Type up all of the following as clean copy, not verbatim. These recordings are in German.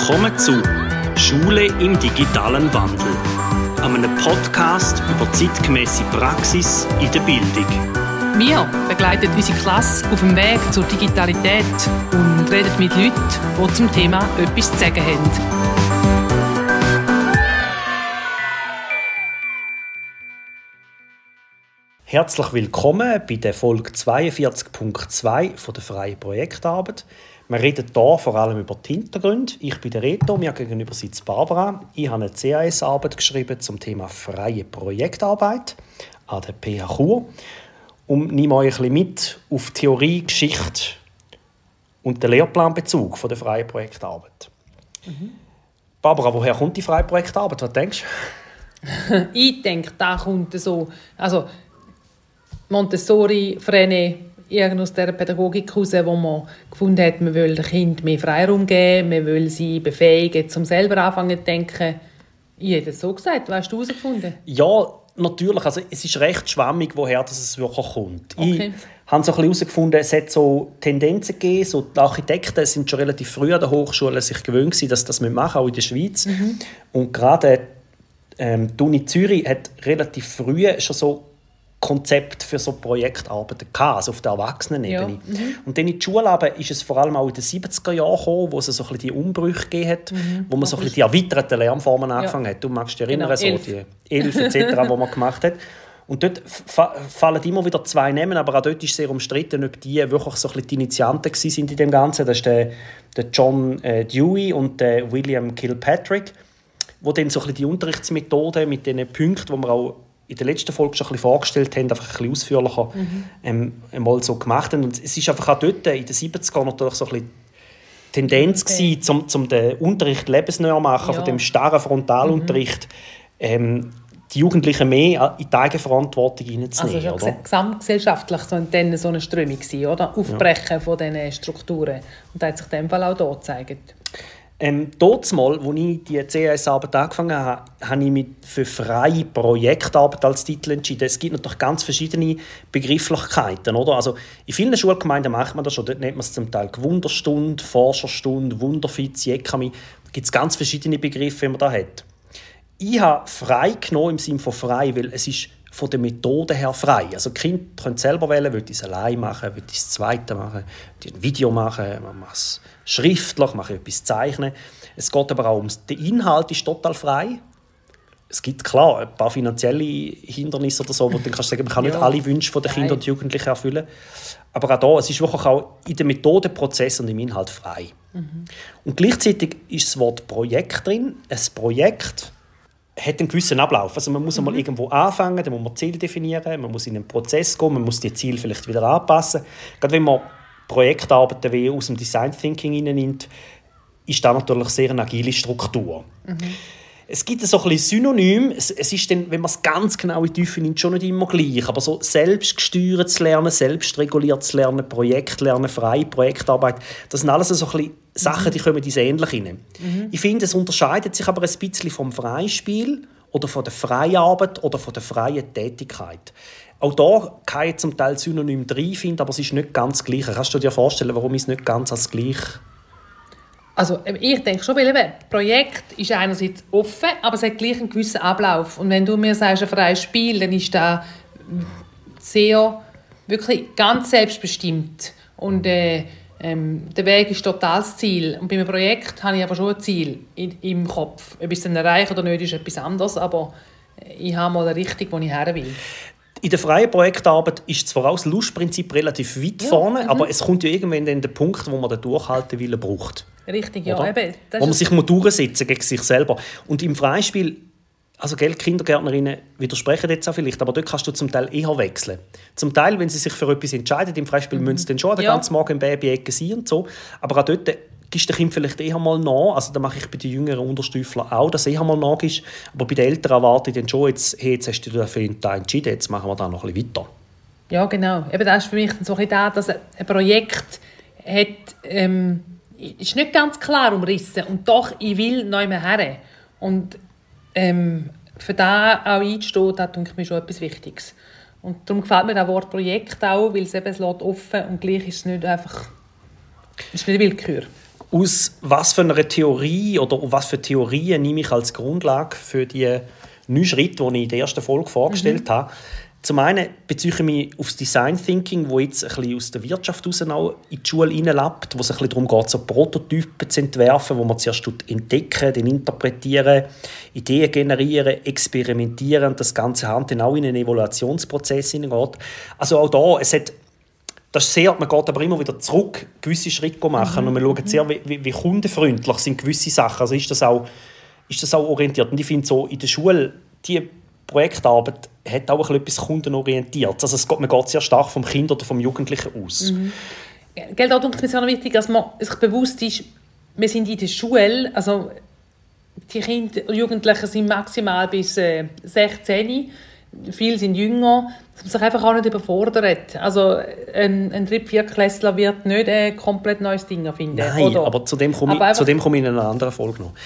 Willkommen zu «Schule im digitalen Wandel», einem Podcast über zeitgemässe Praxis in der Bildung. Wir begleiten unsere Klasse auf dem Weg zur Digitalität und reden mit Leuten, die zum Thema etwas zu sagen haben. Herzlich willkommen bei der Folge 42.2 von der freien Projektarbeit. Wir reden hier vor allem über die Hintergründe. Ich bin der Reto, mir gegenüber sitzt Barbara. Ich habe eine CAS-Arbeit geschrieben zum Thema freie Projektarbeit an der PH Chur und nehme euch ein bisschen mit auf Theorie, Geschichte und den Lehrplanbezug von der freien Projektarbeit. Barbara, woher kommt die freie Projektarbeit? Was denkst du? Ich denke, da kommt so... Montessori, Frenet, aus dieser Pädagogik heraus, wo man gefunden hat, man will den Kindern mehr Freiraum geben, man will sie befähigen, um selber anfangen zu denken. Ich hätte es so gesagt. Was hast du herausgefunden? Ja, natürlich. Also, es ist recht schwammig, woher es wirklich kommt. Okay. Ich habe so ein bisschen herausgefunden, es hat so Tendenzen gegeben. So die Architekten sind schon relativ früh an der Hochschule sich gewöhnt gewesen, dass das machen, auch in der Schweiz. Und gerade die Uni Zürich hat relativ früh schon so Konzept für so Projektarbeiten gehabt, also auf der Erwachsenenebene. Ja. Und dann in der Schule ist es vor allem auch in den 70er Jahren gekommen, wo es so ein bisschen die Umbrüche gegeben hat, wo man so ein bisschen die erweiterten Lernformen angefangen hat. Du magst dich erinnern, so die 11 etc., die man gemacht hat. Und dort fallen immer wieder zwei Namen, aber auch dort ist sehr umstritten, ob die wirklich so ein bisschen die Initianten sind in dem Ganzen. Das ist der John Dewey und der William Kilpatrick, wo dann so ein bisschen die Unterrichtsmethoden mit diesen Punkten, die man auch in der letzten Folge schon ein bisschen vorgestellt haben, einfach ein bisschen ausführlicher mal so gemacht haben. Und es ist einfach auch dort in den 70ern natürlich so ein bisschen Tendenz gewesen, zum den Unterricht lebensnäher machen, von dem starren Frontalunterricht, die Jugendlichen mehr in die Eigenverantwortung hineinzunehmen. Also gesamtgesellschaftlich so eine Strömung gewesen, oder? Aufbrechen von diesen Strukturen. Und das hat sich in dem Fall auch hier gezeigt. Dort mal, als ich die CAS-Arbeit angefangen habe, habe ich mich für freie Projektarbeit als Titel entschieden. Es gibt natürlich ganz verschiedene Begrifflichkeiten. Oder? Also in vielen Schulgemeinden macht man das schon. Dort nennt man es zum Teil Gewunderstunde, Forscherstunde, Wunderfitz, Jekami. Da gibt es ganz verschiedene Begriffe, die man da hat. Ich habe frei genommen im Sinne von frei, weil es ist von der Methode her frei. Also die Kinder können selber wählen, will ich es allein machen, will ich es zweite machen, will ich ein Video machen, man macht es schriftlich, mache etwas zeichnen. Es geht aber auch der Inhalt ist total frei. Es gibt klar ein paar finanzielle Hindernisse oder so, wo du kannst sagen, man kann nicht alle Wünsche der Kinder und Jugendlichen erfüllen. Aber auch da, es ist wirklich auch in dem Methodenprozess und im Inhalt frei. Und gleichzeitig ist das Wort Projekt drin. Ein Projekt hat einen gewissen Ablauf. Also man muss einmal irgendwo anfangen, dann muss man Ziele definieren, man muss in einen Prozess gehen, man muss die Ziele vielleicht wieder anpassen. Gerade wenn man Projektarbeiten wie aus dem Design Thinking nimmt, ist da natürlich sehr eine agile Struktur. Es gibt so ein bisschen Synonym. Es ist dann, wenn man es ganz genau in die Tiefe nimmt, schon nicht immer gleich. Aber so selbstgesteuertes Lernen, selbstreguliertes Lernen, Projektlernen, freie Projektarbeit, das sind alles so ein bisschen Sachen, die kommen ins Ähnliche rein. Ich finde, es unterscheidet sich aber ein bisschen vom Freispiel oder von der freien Arbeit oder von der freien Tätigkeit. Auch da kann ich zum Teil Synonym drin finden, aber es ist nicht ganz gleich. Kannst du dir vorstellen, warum ich es nicht ganz als gleich... Also ich denke schon, weil ein Projekt ist einerseits offen, aber es hat gleich einen gewissen Ablauf. Und wenn du mir sagst, ein freies Spiel, dann ist das sehr, wirklich ganz selbstbestimmt. Und der Weg ist total das Ziel. Und bei einem Projekt habe ich aber schon ein Ziel im Kopf. Ob ich es dann erreiche oder nicht, ist etwas anderes, aber ich habe mal eine Richtung, wo ich her will. In der freien Projektarbeit ist zwar auch das Lustprinzip relativ weit vorne, aber es kommt ja irgendwann dann der Punkt, wo man den Durchhaltewillen braucht. Richtig, ja. Eben, wo man sich durchsetzen gegen sich selber. Und im Freispiel, also Kindergärtnerinnen widersprechen jetzt auch vielleicht, aber dort kannst du zum Teil eher wechseln. Zum Teil, wenn sie sich für etwas entscheiden, im Freispiel müssen sie dann schon den ganzen Morgen im Baby-Ecke sein und so. Aber auch dort gibst du dem Kind vielleicht eher mal nach. Also das mache ich bei den jüngeren Unterstüflern auch, dass eher mal nach ist. Aber bei den Älteren erwarte ich dann schon, jetzt hast du dich dafür entschieden, jetzt machen wir da noch ein bisschen weiter. Ja, genau. Eben das ist für mich so ein bisschen da, dass ein Projekt hat... ist nicht ganz klar umrissen und doch, ich will noch mehr her. Und für das auch einzustehen, das denke ich mir schon etwas Wichtiges. Und darum gefällt mir das Wort Projekt auch, weil es eben offen lässt und gleich ist es nicht einfach, es ist nicht Willkür. aus was für einer Theorie oder was für Theorien nehme ich als Grundlage für die 9 Schritte, die ich in der ersten Folge vorgestellt habe. Zum einen beziehe ich mich auf das Design Thinking, das jetzt ein bisschen aus der Wirtschaft heraus auch in die Schule hineinlappt, wo es ein bisschen darum geht, so Prototypen zu entwerfen, wo man zuerst entdecken, dann interpretieren, Ideen generieren, experimentieren und das ganze Hand dann auch in einen Evaluationsprozess hineingeht. Also auch da, man geht aber immer wieder zurück, gewisse Schritte machen und man schaut sehr, wie kundenfreundlich sind gewisse Sachen. Also ist das auch orientiert. Und ich finde so, in der Schule, die Projektarbeit hat auch etwas kundenorientiert. Also man geht sehr stark vom Kind oder vom Jugendlichen aus. Gell, da denke ich mir sehr wichtig, dass man sich bewusst ist, wir sind in der Schule, also die Kinder und Jugendlichen sind maximal bis 16, viele sind jünger, dass man sich einfach auch nicht überfordert. Also ein 3-4-Klässler wird nicht ein komplett neues Ding finden. Nein, oder? aber zu dem komme ich in einer anderen Folge noch.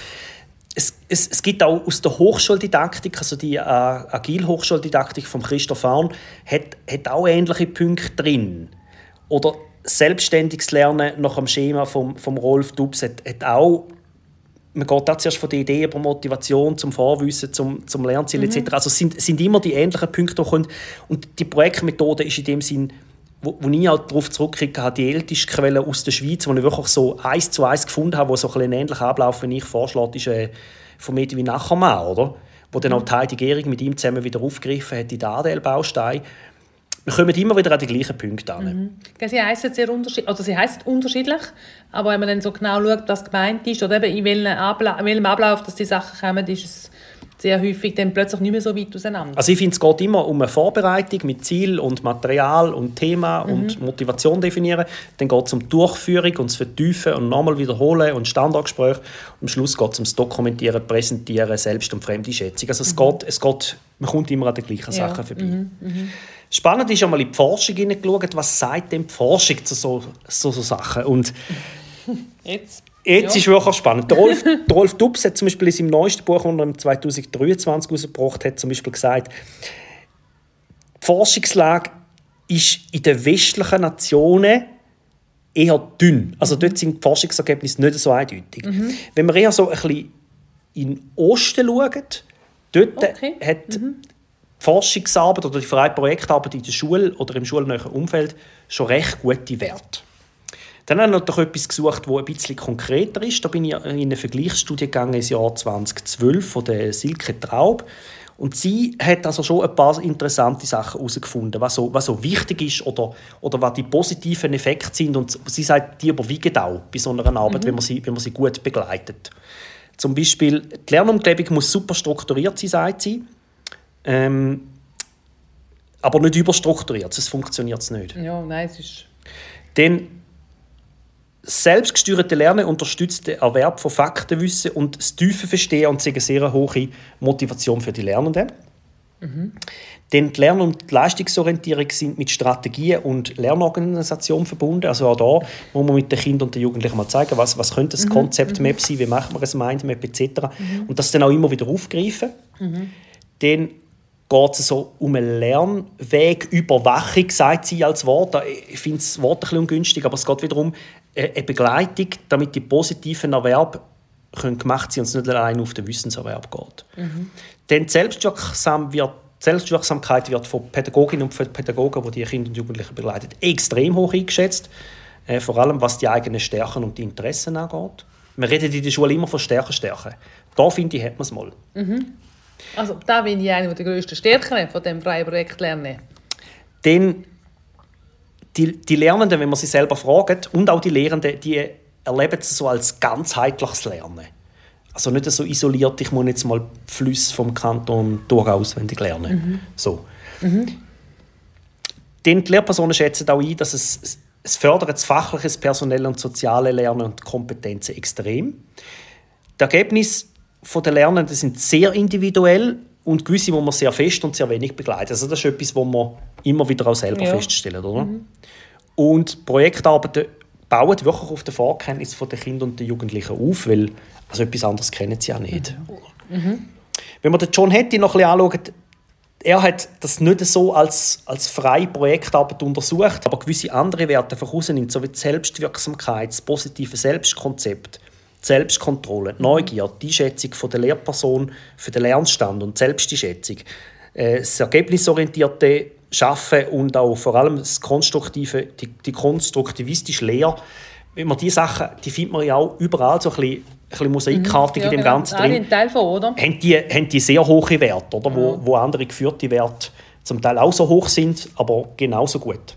Es gibt auch aus der Hochschuldidaktik, also die Agil-Hochschuldidaktik von Christoph Arn, hat auch ähnliche Punkte drin. Oder selbstständiges Lernen nach dem Schema vom Rolf Dubs hat auch, man geht da zuerst von der Idee über Motivation zum Vorwissen, zum Lernziel etc. Also sind immer die ähnlichen Punkte, die kommen. Und die Projektmethode ist in dem Sinn, wo ich auch darauf zurückkriege, habe die älteste Quelle aus der Schweiz, die ich wirklich so 1:1 gefunden habe, wo so ein ähnlicher Ablauf, wie ich vorschlage, ist von Edwin Nachhermann, oder? Wo dann auch Heidi Gehrig mit ihm zusammen wieder aufgegriffen hat, die ADL-Bausteine. Wir kommen immer wieder an die gleichen Punkte an. Sie heisst sehr unterschiedlich, also sie heisst unterschiedlich, aber wenn man dann so genau schaut, was gemeint ist, oder eben in welchem Ablauf dass die Sachen kommen, ist es sehr häufig dann plötzlich nicht mehr so weit auseinander. Also ich finde, es geht immer um eine Vorbereitung mit Ziel und Material und Thema und Motivation definieren. Dann geht es um die Durchführung und das Vertiefen und nochmal wiederholen und Standardgespräche. Und am Schluss geht es um das Dokumentieren, Präsentieren, Selbst- und Fremdeinschätzung. Also es geht, man kommt immer an den gleichen Sachen vorbei. Spannend ist, einmal in die Forschung hineingeschaut, was sagt denn die Forschung zu so Sachen. Und Jetzt ist wirklich spannend. Der Rolf Dubs hat zum Beispiel in seinem neuesten Buch, das er 2023 herausgebracht hat, zum Beispiel gesagt, die Forschungslage ist in den westlichen Nationen eher dünn. Also dort sind die Forschungsergebnisse nicht so eindeutig. Wenn wir eher so ein bisschen in den Osten schauen, dort hat die Forschungsarbeit oder die freie Projektarbeit in der Schule oder im schulnahen Umfeld schon recht gute Werte. Dann habe ich noch etwas gesucht, das ein bisschen konkreter ist. Da bin ich in eine Vergleichsstudie gegangen im Jahr 2012 von der Silke Traub. Und sie hat also schon ein paar interessante Sachen herausgefunden, was so wichtig ist oder was die positiven Effekte sind. Und sie sagt, die überwiegen auch bei so einer Arbeit, wenn man sie gut begleitet. Zum Beispiel, die Lernumgebung muss super strukturiert sein, sagt sie. Aber nicht überstrukturiert, sonst funktioniert es nicht. Ja, nein, es ist... Dann selbstgesteuerte Lernen unterstützt den Erwerb von Faktenwissen und das tiefe Verstehen und eine sehr hohe Motivation für die Lernenden. Denn die Lern- und die Leistungsorientierung sind mit Strategien und Lernorganisation verbunden. Also auch da muss man mit den Kindern und den Jugendlichen mal zeigen, was könnte das Konzeptmap sein, wie macht man ein Mindmap etc. Und das dann auch immer wieder aufgreifen. Dann geht es so um eine Lernwegüberwachung, sagt sie als Wort. Ich finde das Wort ein bisschen ungünstig, aber es geht wieder um eine Begleitung, damit die positiven Erwerbe gemacht sind und es nicht allein auf den Wissenserwerb geht. Dann die Selbstwirksamkeit wird von Pädagoginnen und Pädagogen, die Kinder und Jugendliche begleiten, extrem hoch eingeschätzt. Vor allem, was die eigenen Stärken und die Interessen angeht. Wir reden in der Schule immer von Stärken. Da, finde ich, hat man es mal. Also da bin ich eine der grössten Stärken von diesem freien Projekt lernen. Dann die Lernenden, wenn man sie selber fragt, und auch die Lehrenden, die erleben es so als ganzheitliches Lernen. Also nicht so isoliert, ich muss jetzt mal die Flüsse vom Kanton Thurgau auswendig lernen. So. Dann die Lehrpersonen schätzen auch ein, dass es fördert das fachliche, personelle und soziale Lernen und Kompetenzen extrem. Die Ergebnisse der Lernenden sind sehr individuell und gewisse, wo man sehr fest und sehr wenig begleitet. Also das ist etwas, was man immer wieder auch selber feststellen, oder? Und Projektarbeiten bauen wirklich auf der Vorkenntnis der Kinder und der Jugendlichen auf, weil also etwas anderes kennen sie ja nicht. Wenn man den John Hattie noch ein bisschen anschaut, Er hat das nicht so als freie Projektarbeit untersucht, aber gewisse andere Werte herausnimmt, so wie die Selbstwirksamkeit, das positive Selbstkonzept, die Selbstkontrolle, die Neugier, die Einschätzung der Lehrperson für den Lernstand und die Selbsteinschätzung, das ergebnisorientierte Schaffen und auch vor allem das konstruktive, die konstruktivistische Lehre. Wenn man diese Sachen, die findet man ja auch überall so ein bisschen mosaikkartig in dem Ganzen drin. Ein Teil von, oder? Haben die sehr hohe Werte, oder? Wo andere geführte Werte zum Teil auch so hoch sind, aber genauso gut.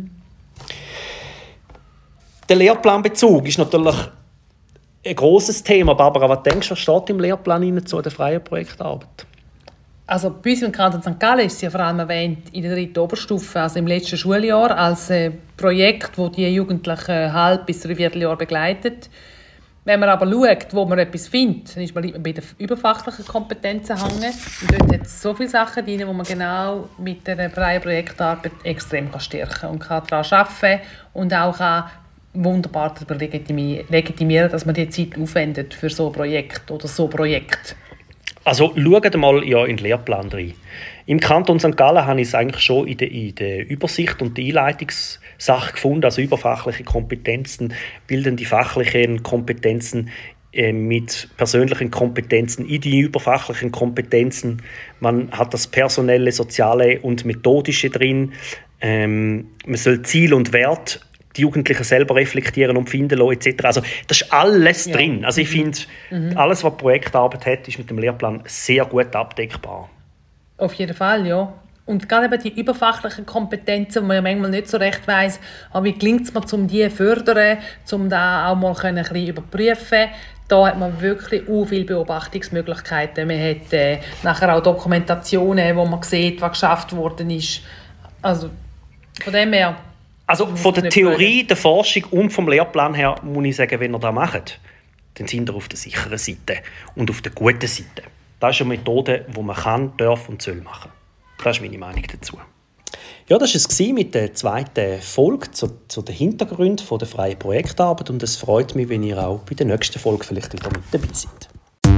Der Lehrplanbezug ist natürlich ein grosses Thema. Barbara, was denkst du, was steht im Lehrplan zu der freien Projektarbeit? Also bei uns im Kanton St. Gallen ist sie ja vor allem erwähnt in der 3. Oberstufe, also im letzten Schuljahr, als Projekt, das die Jugendlichen ein halb bis 3/4 Jahr begleitet. Wenn man aber schaut, wo man etwas findet, dann ist man bei den überfachlichen Kompetenzen hängen. Und dort hat es so viele Sachen drin, wo man genau mit der freien Projektarbeit extrem stärken kann und kann daran arbeiten und auch wunderbar darüber legitimieren, dass man die Zeit aufwendet für so ein Projekt oder so ein Projekt. Also schaut mal in den Lehrplan rein. Im Kanton St. Gallen habe ich es eigentlich schon in der Übersicht und der Einleitungssache gefunden, also überfachliche Kompetenzen, bildende fachliche Kompetenzen mit persönlichen Kompetenzen in die überfachlichen Kompetenzen. Man hat das personelle, soziale und methodische drin. Man soll Ziel und Wert die Jugendlichen selber reflektieren und finden lassen, etc. Also das ist alles drin. Also ich finde, alles, was Projektarbeit hat, ist mit dem Lehrplan sehr gut abdeckbar. Auf jeden Fall, ja. Und gerade eben die überfachlichen Kompetenzen, wo man ja manchmal nicht so recht weiss, wie gelingt es mir, um die zu fördern, um da auch mal ein bisschen überprüfen. Da hat man wirklich viele Beobachtungsmöglichkeiten. Man hat nachher auch Dokumentationen, wo man sieht, was geschafft worden ist. Also von dem her. Also von der Theorie, der Forschung und vom Lehrplan her muss ich sagen, wenn ihr das macht, dann sind ihr auf der sicheren Seite und auf der guten Seite. Das ist eine Methode, die man kann, darf und soll machen. Das ist meine Meinung dazu. Ja, das war es mit der zweiten Folge zu den Hintergründen der freien Projektarbeit. Und es freut mich, wenn ihr auch bei der nächsten Folge vielleicht wieder mit dabei seid.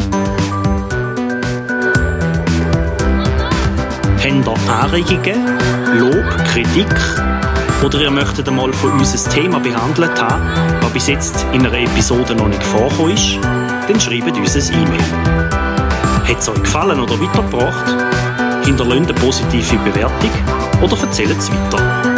Habt ihr Anregungen, Lob, Kritik? Oder ihr möchtet einmal von uns ein Thema behandelt haben, das bis jetzt in einer Episode noch nicht vorgekommen ist? Dann schreibt uns eine E-Mail. Hat es euch gefallen oder weitergebracht? Hinterlasst eine positive Bewertung oder erzählt es weiter.